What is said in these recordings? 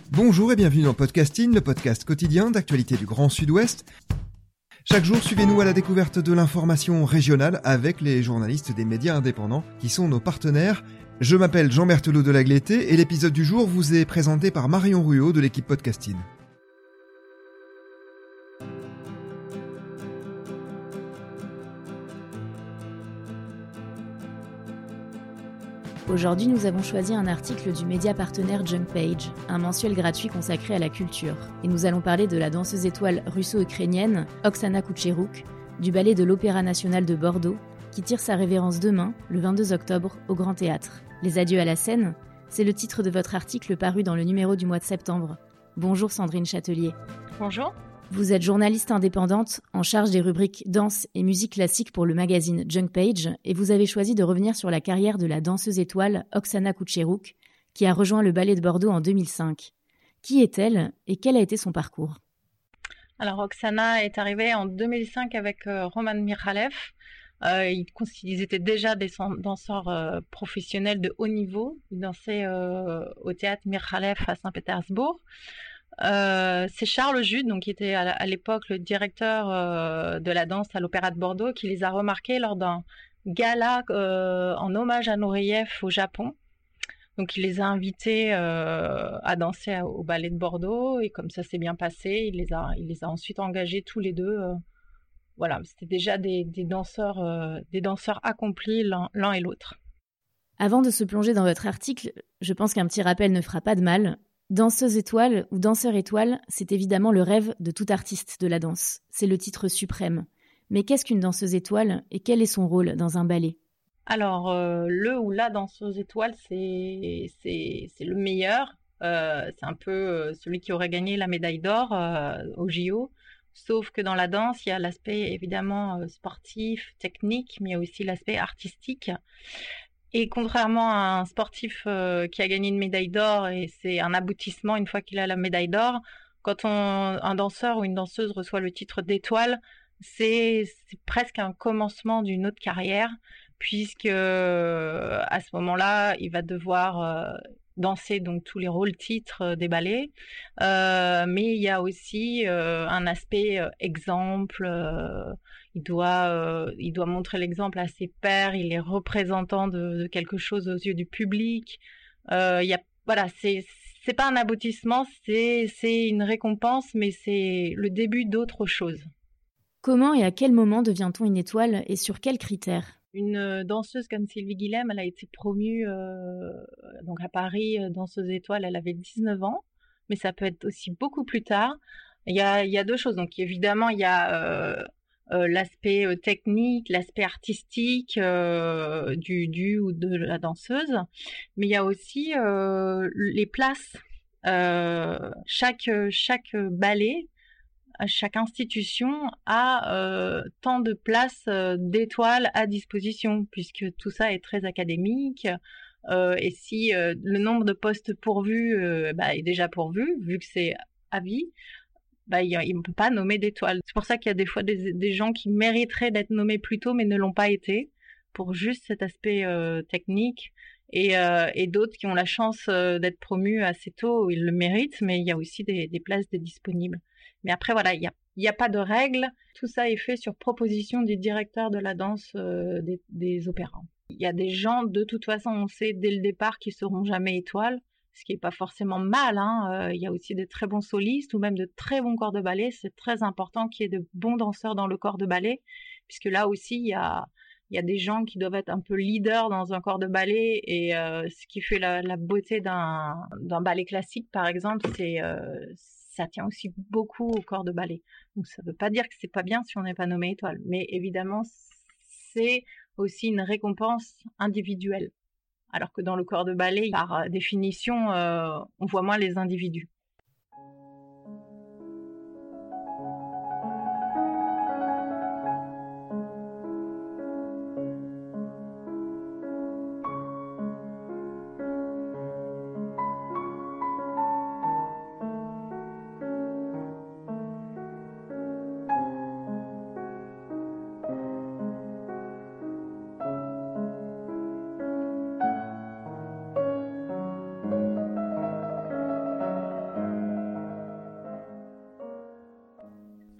Bonjour et bienvenue dans Podcasting, le podcast quotidien d'actualité du Grand Sud-Ouest. Chaque jour, suivez-nous à la découverte de l'information régionale avec les journalistes des médias indépendants qui sont nos partenaires. Je m'appelle Jean Berthelot de Lagleté et l'épisode du jour vous est présenté par Marion Ruot de l'équipe Podcasting. Aujourd'hui, nous avons choisi un article du média partenaire Junk Page, un mensuel gratuit consacré à la culture. Et nous allons parler de la danseuse étoile russo-ukrainienne Oksana Kutcheruk, du ballet de l'Opéra national de Bordeaux, qui tire sa révérence demain, le 22 octobre, au Grand Théâtre. Les adieux à la scène, c'est le titre de votre article paru dans le numéro du mois de septembre. Bonjour Sandrine Châtelier. Bonjour. Vous êtes journaliste indépendante en charge des rubriques danse et musique classique pour le magazine Junk Page et vous avez choisi de revenir sur la carrière de la danseuse étoile Oksana Kutcheruk qui a rejoint le ballet de Bordeaux en 2005. Qui est-elle et quel a été son parcours ? Alors Oksana est arrivée en 2005 avec Roman Mikhalev. Ils étaient déjà des danseurs professionnels de haut niveau. Ils dansaient au théâtre Mikhalev à Saint-Pétersbourg. C'est Charles Jude, donc, qui était à l'époque le directeur de la danse à l'Opéra de Bordeaux, qui les a remarqués lors d'un gala en hommage à Nureyev au Japon. Donc il les a invités à danser au ballet de Bordeaux et comme ça s'est bien passé, il les a ensuite engagés tous les deux. Voilà, c'était déjà des danseurs accomplis l'un et l'autre. Avant de se plonger dans votre article, je pense qu'un petit rappel ne fera pas de mal. Danseuse étoile ou danseur étoile, c'est évidemment le rêve de tout artiste de la danse. C'est le titre suprême. Mais qu'est-ce qu'une danseuse étoile et quel est son rôle dans un ballet ? Alors, le ou la danseuse étoile, c'est le meilleur. C'est un peu celui qui aurait gagné la médaille d'or au JO. Sauf que dans la danse, il y a l'aspect évidemment sportif, technique, mais il y a aussi l'aspect artistique. Et contrairement à un sportif qui a gagné une médaille d'or, et c'est un aboutissement une fois qu'il a la médaille d'or, quand un danseur ou une danseuse reçoit le titre d'étoile, c'est presque un commencement d'une autre carrière, puisque à ce moment-là, il va devoir danser donc tous les rôles titres des ballets, mais il y a aussi un aspect exemple. Il doit montrer l'exemple à ses pairs. Il est représentant de quelque chose aux yeux du public. Voilà, c'est pas un aboutissement, c'est une récompense, mais c'est le début d'autre chose. Comment et à quel moment devient-on une étoile et sur quels critères ? Une danseuse comme Sylvie Guillem, elle a été promue donc à Paris, danseuse étoile, elle avait 19 ans, mais ça peut être aussi beaucoup plus tard. Il y a deux choses. Donc évidemment, il y a l'aspect technique, l'aspect artistique du ou de la danseuse, mais il y a aussi les places. Chaque ballet, chaque institution a tant de places d'étoiles à disposition, puisque tout ça est très académique. Et si le nombre de postes pourvus est déjà pourvu, vu que c'est à vie, il ne peut pas nommer d'étoiles. C'est pour ça qu'il y a des fois des gens qui mériteraient d'être nommés plus tôt, mais ne l'ont pas été, pour juste cet aspect technique. Et d'autres qui ont la chance d'être promus assez tôt, où ils le méritent, mais il y a aussi des places disponibles. Mais après, voilà, il y a pas de règles. Tout ça est fait sur proposition du directeur de la danse des opéras. Il y a des gens, de toute façon, on sait dès le départ qu'ils seront jamais étoiles, ce qui est pas forcément mal. Il y a aussi de très bons solistes ou même de très bons corps de ballet. C'est très important qu'il y ait de bons danseurs dans le corps de ballet, puisque là aussi, il y a des gens qui doivent être un peu leaders dans un corps de ballet, et ce qui fait la beauté d'un ballet classique, par exemple, ça tient aussi beaucoup au corps de ballet. Donc ça ne veut pas dire que c'est pas bien si on n'est pas nommé étoile, mais évidemment c'est aussi une récompense individuelle. Alors que dans le corps de ballet, par définition, on voit moins les individus.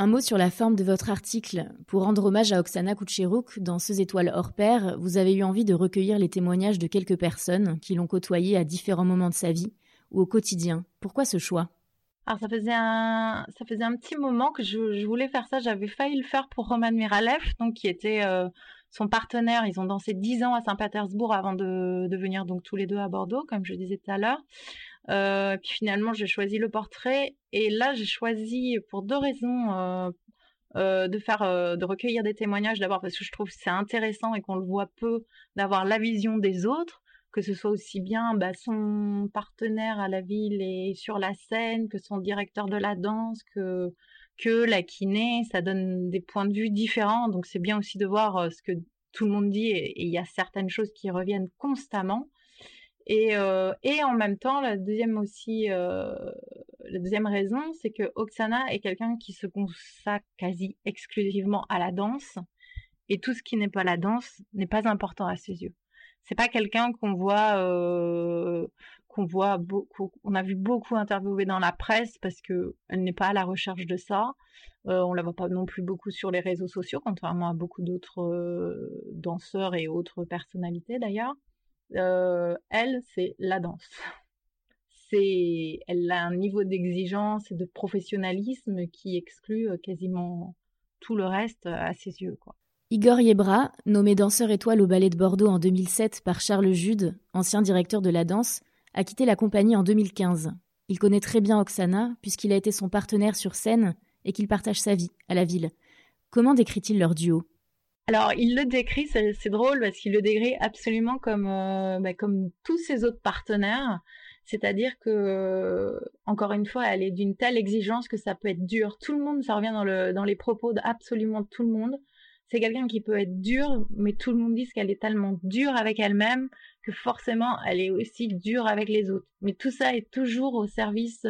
Un mot sur la forme de votre article. Pour rendre hommage à Oksana Kutcheruk, danseuse étoile hors pair, vous avez eu envie de recueillir les témoignages de quelques personnes qui l'ont côtoyée à différents moments de sa vie ou au quotidien. Pourquoi ce choix ? Alors ça faisait un petit moment que je voulais faire ça. J'avais failli le faire pour Roman Miralev, donc qui était son partenaire. Ils ont dansé 10 ans à Saint-Pétersbourg avant de venir donc tous les deux à Bordeaux, comme je disais tout à l'heure. Puis finalement, j'ai choisi le portrait. Et là, j'ai choisi pour 2 raisons de recueillir des témoignages. D'abord parce que je trouve que c'est intéressant et qu'on le voit peu, d'avoir la vision des autres, que ce soit aussi bien son partenaire à la ville et sur la scène, que son directeur de la danse, que la kiné. Ça donne des points de vue différents, donc c'est bien aussi de voir ce que tout le monde dit, et il y a certaines choses qui reviennent constamment. Et en même temps, la deuxième raison, c'est que Oksana est quelqu'un qui se consacre quasi exclusivement à la danse, et tout ce qui n'est pas la danse n'est pas important à ses yeux. C'est pas quelqu'un qu'on voit beaucoup. On a vu beaucoup interviewer dans la presse parce que elle n'est pas à la recherche de ça. On la voit pas non plus beaucoup sur les réseaux sociaux, contrairement à beaucoup d'autres danseurs et autres personnalités d'ailleurs. Elle, c'est la danse. Elle a un niveau d'exigence et de professionnalisme qui exclut quasiment tout le reste à ses yeux, quoi. Igor Yebra, nommé danseur étoile au Ballet de Bordeaux en 2007 par Charles Jude, ancien directeur de la danse, a quitté la compagnie en 2015. Il connaît très bien Oksana puisqu'il a été son partenaire sur scène et qu'il partage sa vie à la ville. Comment décrit-il leur duo ? Alors, il le décrit, c'est drôle parce qu'il le décrit absolument comme tous ses autres partenaires. C'est-à-dire que, encore une fois, elle est d'une telle exigence que ça peut être dur. Tout le monde, ça revient dans les propos d'absolument tout le monde. C'est quelqu'un qui peut être dur, mais tout le monde dit qu'elle est tellement dure avec elle-même que forcément, elle est aussi dure avec les autres. Mais tout ça est toujours au service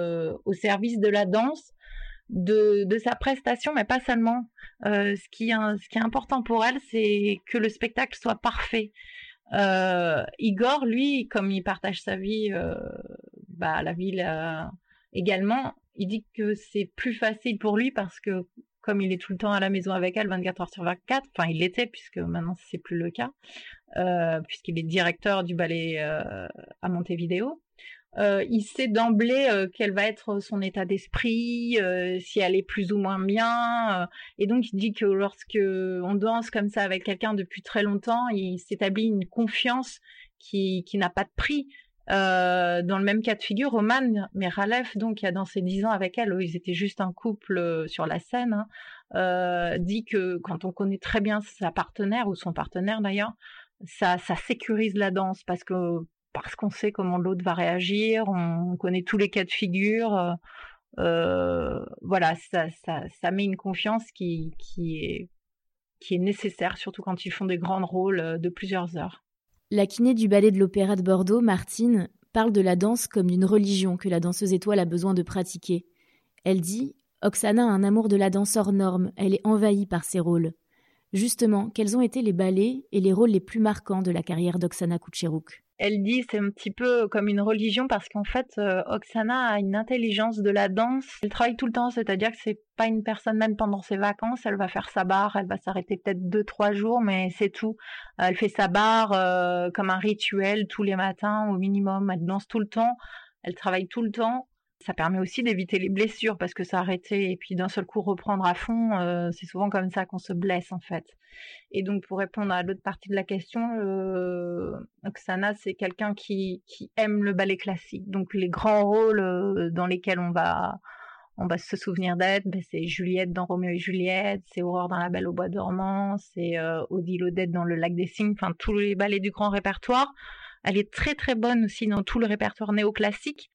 de la danse, de sa prestation, mais pas seulement. Ce qui est important pour elle, c'est que le spectacle soit parfait. Igor, lui, comme il partage sa vie à la ville également, il dit que c'est plus facile pour lui parce que comme il est tout le temps à la maison avec elle 24 heures sur 24, enfin il l'était puisque maintenant c'est plus le cas, puisqu'il est directeur du ballet à Montevideo. Il sait d'emblée quel va être son état d'esprit, si elle est plus ou moins bien. Et donc, il dit que lorsque on danse comme ça avec quelqu'un depuis très longtemps, il s'établit une confiance qui n'a pas de prix. Dans le même cas de figure, Roman Miralev, donc, qui a dansé 10 ans avec elle, ils étaient juste un couple sur la scène, dit que quand on connaît très bien sa partenaire, ou son partenaire d'ailleurs, ça sécurise la danse parce qu'on sait comment l'autre va réagir, on connaît tous les cas de figure. Voilà, ça met une confiance qui est nécessaire, surtout quand ils font des grands rôles de plusieurs heures. La kiné du ballet de l'Opéra de Bordeaux, Martine, parle de la danse comme d'une religion que la danseuse étoile a besoin de pratiquer. Elle dit « Oksana a un amour de la danse hors norme, elle est envahie par ses rôles ». Justement, quels ont été les ballets et les rôles les plus marquants de la carrière d'Oksana Kutcheruk ? Elle dit c'est un petit peu comme une religion parce qu'en fait, Oksana a une intelligence de la danse. Elle travaille tout le temps, c'est-à-dire que c'est pas une personne, même pendant ses vacances, elle va faire sa barre, elle va s'arrêter peut-être 2-3 jours, mais c'est tout. Elle fait sa barre comme un rituel tous les matins au minimum. Elle danse tout le temps, elle travaille tout le temps. Ça permet aussi d'éviter les blessures parce que s'arrêter et puis d'un seul coup reprendre à fond, c'est souvent comme ça qu'on se blesse en fait. Et donc pour répondre à l'autre partie de la question, Oksana c'est quelqu'un qui aime le ballet classique. Donc les grands rôles dans lesquels on va se souvenir d'être, c'est Juliette dans Roméo et Juliette, c'est Aurore dans La Belle au bois dormant, c'est Odile Odette dans Le Lac des Cygnes, enfin tous les ballets du grand répertoire. Elle est très très bonne aussi dans tout le répertoire néoclassique.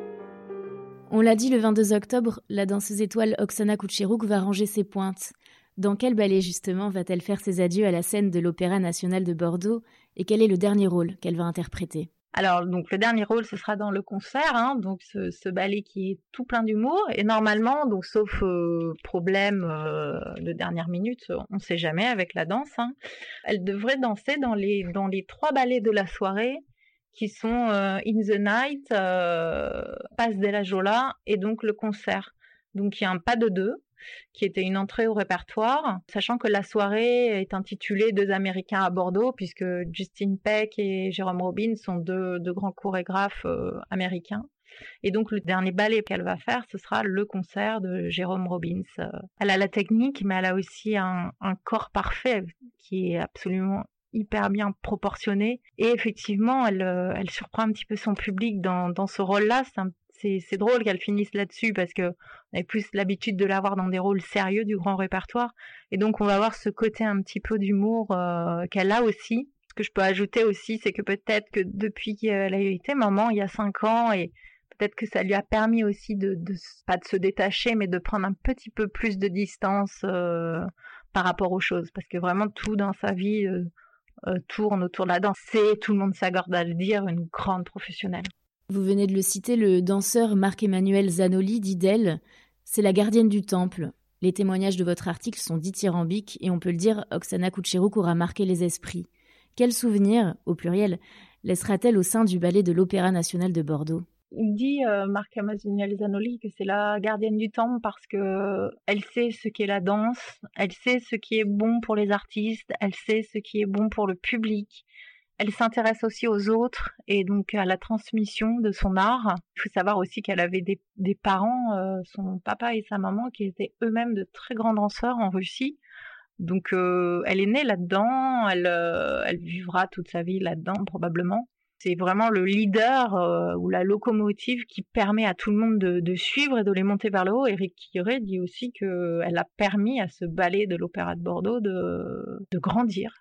On l'a dit, le 22 octobre, la danseuse étoile Oksana Kutcheruk va ranger ses pointes. Dans quel ballet, justement, va-t-elle faire ses adieux à la scène de l'Opéra national de Bordeaux et quel est le dernier rôle qu'elle va interpréter ? Alors, donc, le dernier rôle, ce sera dans le concert, hein, donc ce ballet qui est tout plein d'humour. Et normalement, donc, sauf problème de dernière minute, on ne sait jamais avec la danse, hein, elle devrait danser dans les 3 ballets de la soirée, qui sont In the Night, Passe della Jola et donc le concert. Donc, il y a un pas de 2. Qui était une entrée au répertoire, sachant que la soirée est intitulée 2 Américains à Bordeaux, puisque Justin Peck et Jérôme Robbins sont deux grands chorégraphes américains. Et donc le dernier ballet qu'elle va faire, ce sera le concert de Jérôme Robbins. Elle a la technique, mais elle a aussi un corps parfait qui est absolument hyper bien proportionné. Et effectivement, elle surprend un petit peu son public dans ce rôle-là. C'est drôle qu'elle finisse là-dessus parce que on avait plus l'habitude de la voir dans des rôles sérieux du grand répertoire. Et donc, on va voir ce côté un petit peu d'humour qu'elle a aussi. Ce que je peux ajouter aussi, c'est que peut-être que depuis qu'elle a été maman, il y a 5 ans, et peut-être que ça lui a permis aussi pas de se détacher, mais de prendre un petit peu plus de distance par rapport aux choses. Parce que vraiment, tout dans sa vie tourne autour de la danse. C'est, tout le monde s'accorde à le dire, une grande professionnelle. Vous venez de le citer, le danseur Marc-Emmanuel Zanoli dit d'elle « C'est la gardienne du temple ». Les témoignages de votre article sont dithyrambiques et on peut le dire, Oksana Kutcheruk aura marqué les esprits. Quel souvenir, au pluriel, laissera-t-elle au sein du ballet de l'Opéra national de Bordeaux ? Il dit, Marc-Emmanuel Zanoli, que c'est la gardienne du temple parce que elle sait ce qu'est la danse, elle sait ce qui est bon pour les artistes, elle sait ce qui est bon pour le public. Elle s'intéresse aussi aux autres et donc à la transmission de son art. Il faut savoir aussi qu'elle avait des parents, son papa et sa maman, qui étaient eux-mêmes de très grands danseurs en Russie. Donc elle est née là-dedans, elle vivra toute sa vie là-dedans probablement. C'est vraiment le leader ou la locomotive qui permet à tout le monde de suivre et de les monter vers le haut. Éric Quiré dit aussi qu'elle a permis à ce ballet de l'Opéra de Bordeaux de grandir.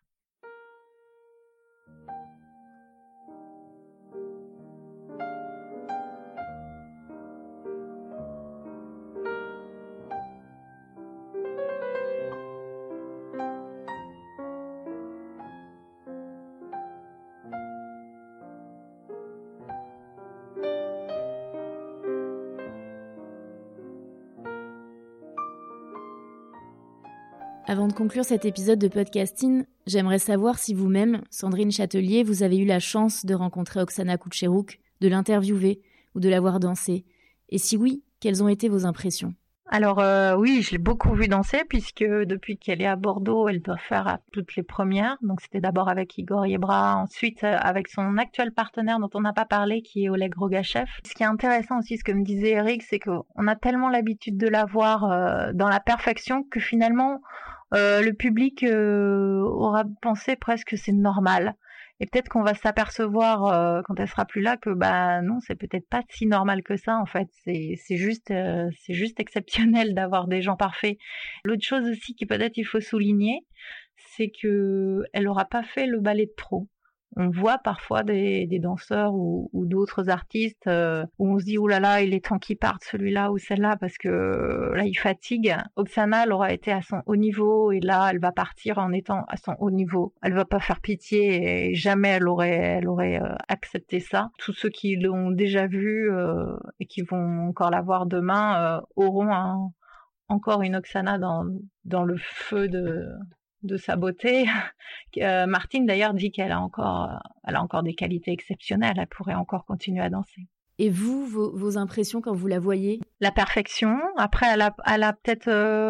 Avant de conclure cet épisode de podcasting, j'aimerais savoir si vous-même, Sandrine Châtelier, vous avez eu la chance de rencontrer Oksana Kutcheruk, de l'interviewer ou de la voir danser. Et si oui, quelles ont été vos impressions ? Alors oui, je l'ai beaucoup vue danser puisque depuis qu'elle est à Bordeaux, elle doit faire toutes les premières. Donc c'était d'abord avec Igor Yebra, ensuite avec son actuel partenaire dont on n'a pas parlé qui est Oleg Rogachev. Ce qui est intéressant aussi, ce que me disait Eric, c'est qu'on a tellement l'habitude de la voir dans la perfection que finalement le public aura pensé presque que c'est normal. Et peut-être qu'on va s'apercevoir quand elle sera plus là que non, c'est peut-être pas si normal que ça en fait. C'est juste exceptionnel d'avoir des gens parfaits. L'autre chose aussi qui peut-être il faut souligner, c'est que elle aura pas fait le ballet de trop. On voit parfois des danseurs ou d'autres artistes où on se dit « oulala, il est temps qu'il parte celui-là ou celle-là parce que là, il fatigue ». Oksana, elle aura été à son haut niveau et là, elle va partir en étant à son haut niveau. Elle va pas faire pitié et jamais elle aurait accepté ça. Tous ceux qui l'ont déjà vue et qui vont encore la voir demain auront encore une Oksana dans le feu de sa beauté. Martine d'ailleurs dit qu'elle a encore des qualités exceptionnelles, elle pourrait encore continuer à danser. Et vous, vos impressions quand vous la voyez ? La perfection. Après, elle a peut-être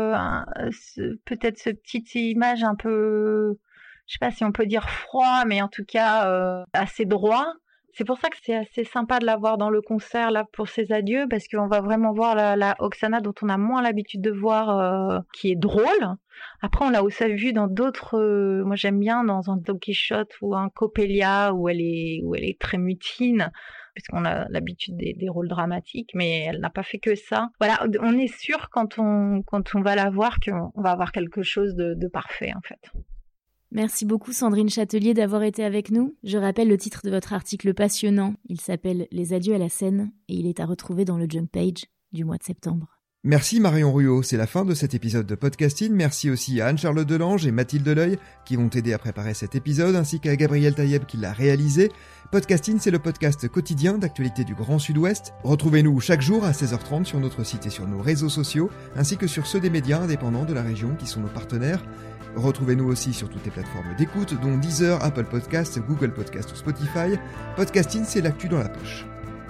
ce petite image un peu, je sais pas si on peut dire froid, mais en tout cas assez droit. C'est pour ça que c'est assez sympa de la voir dans le concert là pour ses adieux, parce qu'on va vraiment voir la Oksana dont on a moins l'habitude de voir, qui est drôle. Après, on l'a aussi vu dans d'autres. Moi, j'aime bien dans un Don Quichotte ou un Coppelia où elle est très mutine, puisqu'on a l'habitude des rôles dramatiques, mais elle n'a pas fait que ça. Voilà, on est sûr quand on va la voir qu'on va avoir quelque chose de parfait en fait. Merci beaucoup Sandrine Châtelier d'avoir été avec nous. Je rappelle le titre de votre article passionnant. Il s'appelle « Les adieux à la scène » et il est à retrouver dans le Junk Page du mois de septembre. Merci Marion Ruot, c'est la fin de cet épisode de Podcasting. Merci aussi à Anne-Charlotte Delange et Mathilde Deleuil qui vont t'aider à préparer cet épisode, ainsi qu'à Gabriel Taïeb qui l'a réalisé. Podcasting, c'est le podcast quotidien d'actualité du Grand Sud-Ouest. Retrouvez-nous chaque jour à 16h30 sur notre site et sur nos réseaux sociaux, ainsi que sur ceux des médias indépendants de la région qui sont nos partenaires. Retrouvez-nous aussi sur toutes les plateformes d'écoute, dont Deezer, Apple Podcasts, Google Podcasts ou Spotify. Podcasting, c'est l'actu dans la poche.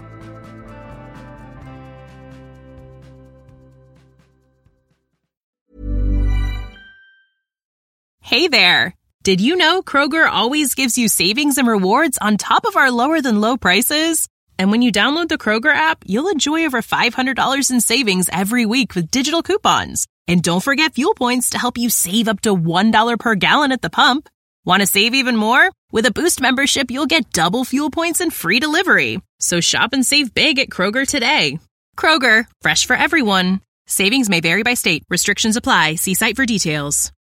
Hey there! Did you know Kroger always gives you savings and rewards on top of our lower-than-low prices? And when you download the Kroger app, you'll enjoy over $500 in savings every week with digital coupons. And don't forget fuel points to help you save up to $1 per gallon at the pump. Want to save even more? With a Boost membership, you'll get double fuel points and free delivery. So shop and save big at Kroger today. Kroger, fresh for everyone. Savings may vary by state. Restrictions apply. See site for details.